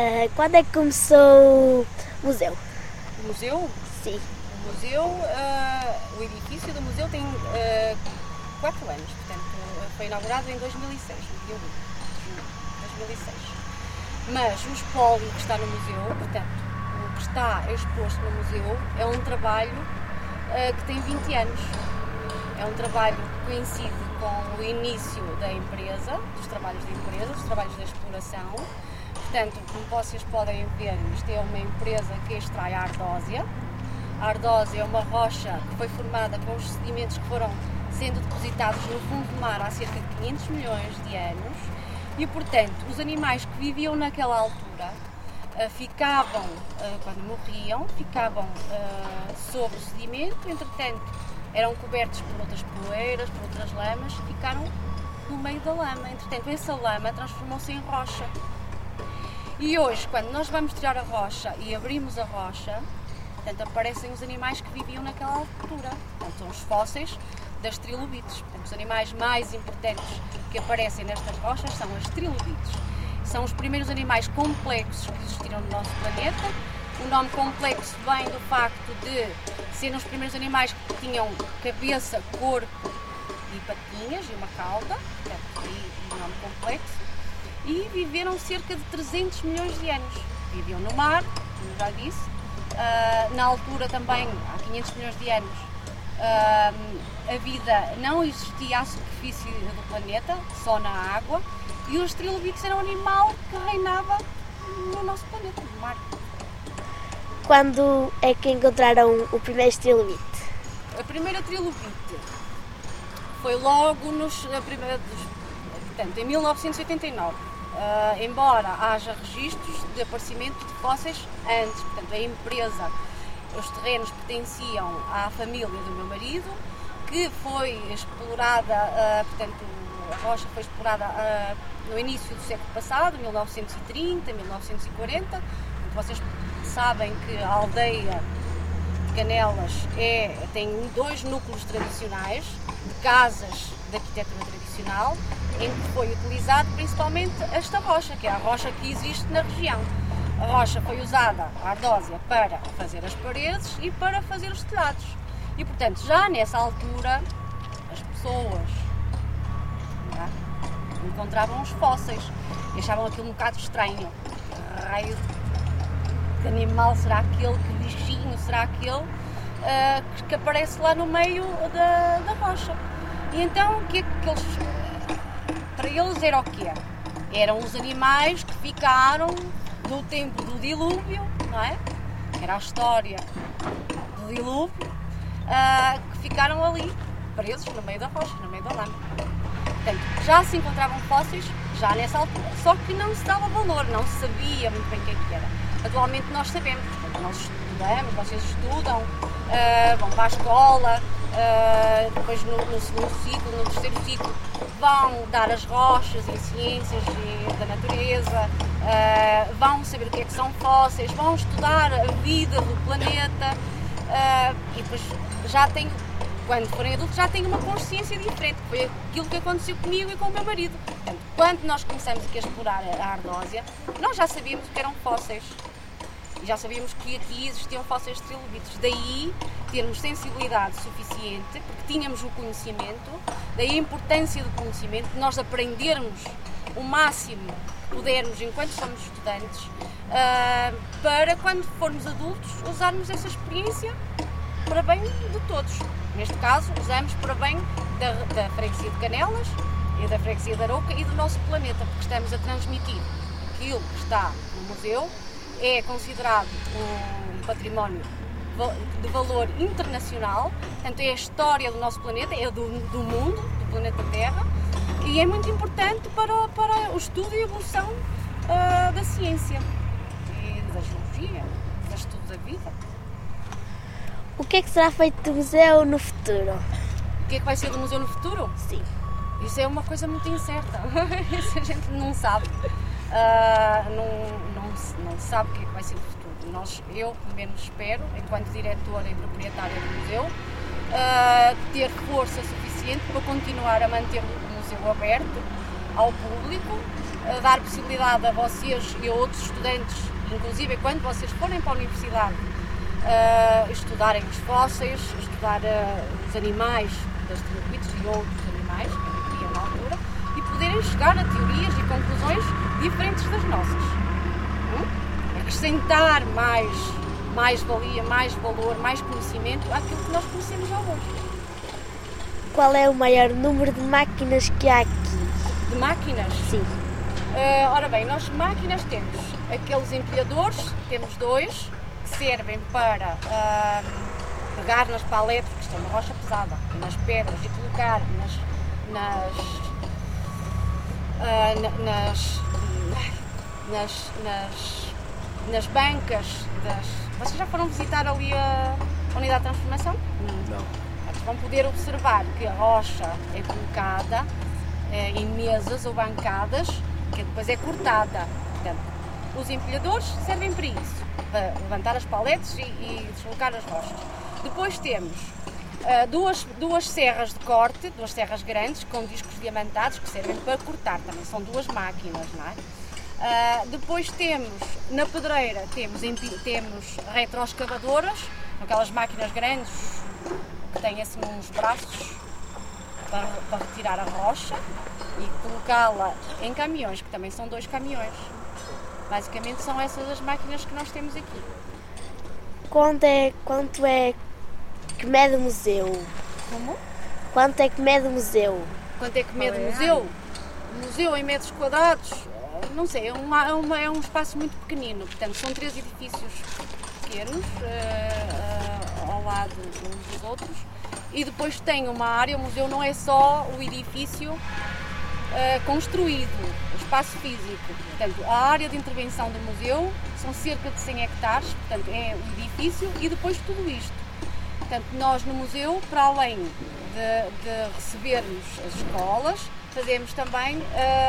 Quando é que começou o museu? O museu? Sim. O museu, o edifício do museu tem 4 anos, portanto foi inaugurado em 2006, no dia 1 de junho de 2006. Mas o espólio que está no museu, portanto, o que está exposto no museu é um trabalho que tem 20 anos. É um trabalho que coincide com o início da empresa, dos trabalhos da empresa, dos trabalhos da exploração. Portanto, como vocês podem ver, isto é uma empresa que extrai a ardósia. A ardósia é uma rocha que foi formada com os sedimentos que foram sendo depositados no fundo do mar há cerca de 500 milhões de anos e, portanto, os animais que viviam naquela altura ficavam, quando morriam, ficavam sobre o sedimento, entretanto, eram cobertos por outras poeiras, por outras lamas e ficaram no meio da lama. Entretanto, essa lama transformou-se em rocha. E hoje, quando nós vamos tirar a rocha e abrimos a rocha, portanto, aparecem os animais que viviam naquela altura. Portanto, são os fósseis das trilobites. Portanto, os animais mais importantes que aparecem nestas rochas são as trilobites. São os primeiros animais complexos que existiram no nosso planeta. O nome complexo vem do facto de serem os primeiros animais que tinham cabeça, corpo e patinhas e uma cauda. Portanto, aí o nome complexo. E viveram cerca de 300 milhões de anos. Viviam no mar, como já disse. Na altura também, há 500 milhões de anos, a vida não existia à superfície do planeta, só na água, e os trilobites eram um animal que reinava no nosso planeta, no mar. Quando é que encontraram o primeiro trilobite? A primeira trilobite foi logo portanto, em 1989. Embora haja registros de aparecimento de fósseis antes, portanto a empresa, os terrenos pertenciam à família do meu marido, que foi explorada, portanto a rocha foi explorada no início do século passado, 1930, 1940. Vocês sabem que a aldeia de Canelas tem 2 núcleos tradicionais de casas de arquitetura tradicional, em que foi utilizado principalmente esta rocha, que é a rocha que existe na região. A rocha foi usada, a ardósia, para fazer as paredes e para fazer os telhados. E, portanto, já nessa altura, as pessoas encontravam os fósseis e achavam aquilo um bocado estranho. Que raio de animal será aquele? Que bichinho será aquele que aparece lá no meio da rocha? E então, o que é que eles... Para eles era o quê? Eram os animais que ficaram no tempo do dilúvio, não é? Era a história do dilúvio, que ficaram ali, presos no meio da rocha, no meio da lama. Portanto, já se encontravam fósseis, já nessa altura, só que não se dava valor, não se sabia muito bem o que era. Atualmente nós sabemos, portanto, nós estudamos, vocês estudam, vão para a escola, depois no segundo ciclo, no terceiro ciclo, vão dar as rochas em ciências da natureza, vão saber o que é que são fósseis, vão estudar a vida do planeta e depois quando forem adultos já têm uma consciência diferente, que foi aquilo que aconteceu comigo e com o meu marido. Portanto, quando nós começamos a explorar a ardósia, nós já sabíamos que eram fósseis. E já sabíamos que aqui existiam fósseis de trilobites. Daí termos sensibilidade suficiente, porque tínhamos o conhecimento, daí a importância do conhecimento, de nós aprendermos o máximo que pudermos enquanto somos estudantes, para quando formos adultos usarmos essa experiência para bem de todos. Neste caso, usamos para bem da freguesia de Canelas e da freguesia de Arouca e do nosso planeta, porque estamos a transmitir aquilo que está no museu. É considerado um património de valor internacional, portanto é a história do nosso planeta, é do mundo, do planeta Terra, e é muito importante para o estudo e a evolução da ciência e da geologia, do estudo da vida. O que é que será feito do museu no futuro? O que é que vai ser do museu no futuro? Sim. Isso é uma coisa muito incerta, isso a gente não sabe. Não sabe o que é que vai ser o futuro. Eu, pelo menos, espero, enquanto diretora e proprietária do museu, ter força suficiente para continuar a manter o museu aberto ao público, dar possibilidade a vocês e a outros estudantes, inclusive quando vocês forem para a universidade, estudarem os fósseis, estudar os animais das trilobites e outros animais, que havia na altura, e poderem chegar a teorias e conclusões diferentes das nossas. Acrescentar mais valia, mais valor, mais conhecimento àquilo que nós conhecemos já hoje. Qual é o maior número de máquinas que há aqui? De máquinas? Sim. Ora bem, nós máquinas temos aqueles empilhadores, temos 2, que servem para pegar nas paletes, que estão na rocha pesada, e nas pedras, e colocar nas bancas das... Vocês já foram visitar ali a unidade de transformação? Não. Vão poder observar que a rocha é colocada em mesas ou bancadas, que depois é cortada. Portanto, os empilhadores servem para isso, para levantar as paletes e deslocar as rochas. Depois temos duas serras de corte, 2 serras grandes com discos diamantados que servem para cortar também. São 2 máquinas, não é? Depois temos, na pedreira, temos retroescavadoras, aquelas máquinas grandes que têm assim uns braços para retirar a rocha e colocá-la em caminhões, que também são 2 caminhões. Basicamente são essas as máquinas que nós temos aqui. Quanto é que mede o museu? Como? Quanto é que mede o museu? Quanto é que mede o museu? O museu em metros quadrados, não sei, é um espaço muito pequenino. Portanto, são 3 edifícios pequenos ao lado uns dos outros. E depois tem uma área, o museu não é só o edifício construído, o espaço físico. Portanto, a área de intervenção do museu são cerca de 100 hectares, portanto é o edifício e depois tudo isto. Portanto, nós no museu, para além de recebermos as escolas, fazemos também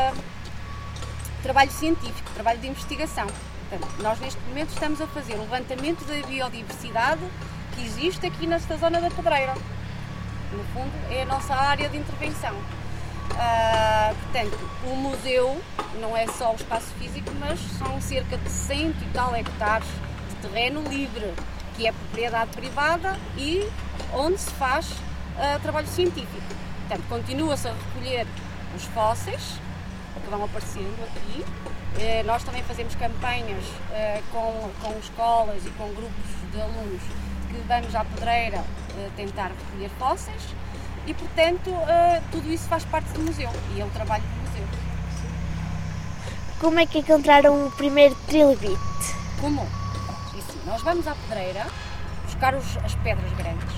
trabalho científico, trabalho de investigação. Portanto, nós neste momento estamos a fazer o levantamento da biodiversidade que existe aqui nesta zona da Pedreira. No fundo, é a nossa área de intervenção. Portanto, o museu não é só o espaço físico, mas são cerca de 100 e tal hectares de terreno livre, que é propriedade privada e onde se faz trabalho científico. Portanto, continua-se a recolher os fósseis que vão aparecendo aqui. Nós também fazemos campanhas com escolas e com grupos de alunos que vamos à Pedreira tentar recolher fósseis e, portanto, tudo isso faz parte do museu e é o trabalho do museu. Como é que encontraram o primeiro trilobite? Como? Assim, nós vamos à Pedreira buscar as pedras grandes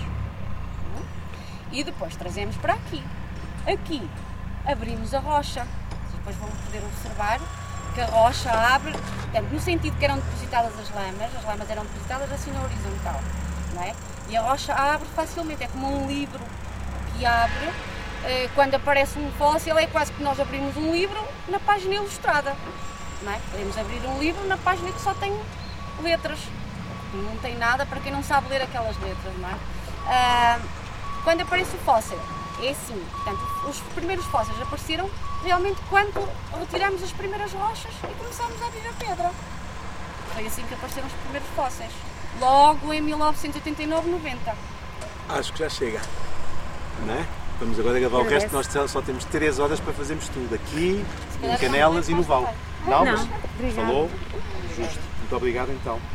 e depois trazemos para aqui. Aqui abrimos a rocha. Depois vão poder observar que a rocha abre, portanto, no sentido que eram depositadas as lamas eram depositadas assim na horizontal, não é? E a rocha abre facilmente, é como um livro que abre, quando aparece um fóssil é quase que nós abrimos um livro na página ilustrada, não é? Podemos abrir um livro na página que só tem letras, não tem nada para quem não sabe ler aquelas letras, não é? Quando aparece o fóssil, é assim, portanto, os primeiros fósseis apareceram realmente quando retiramos as primeiras rochas e começámos a abrir a pedra. Foi assim que apareceram os primeiros fósseis, logo em 1989-90. Acho que já chega, não é? Vamos agora gravar o resto, nós só temos 3 horas para fazermos tudo, aqui, em Canelas e no Val. Não, mas obrigada. falou, justo. Muito obrigado então.